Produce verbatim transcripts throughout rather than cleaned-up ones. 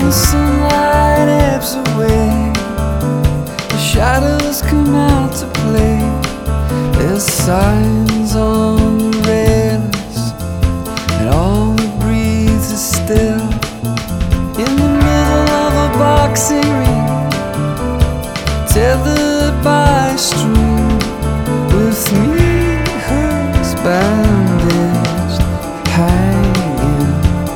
sunlight ebbs away, the shadows come out to play. There's signs on the railings, and all that breathes is still. In the middle of a boxing ring, tethered by a string, with three hooks bandaged, hanging.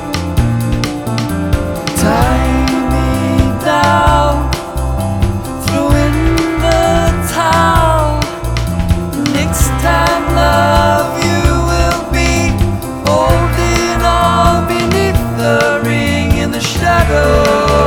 Tie me down, throw in the towel. Next time, love, you will be holding on beneath the ring in the shadow.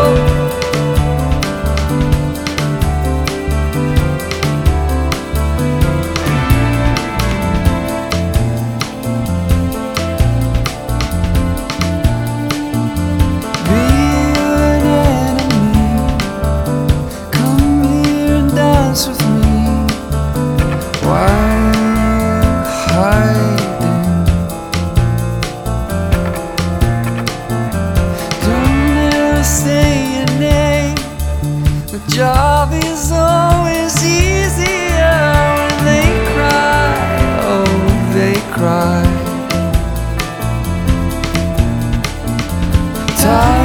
With me, why hiding? Don't ever say your name. The job is always easier when they cry. Oh, they cry. Time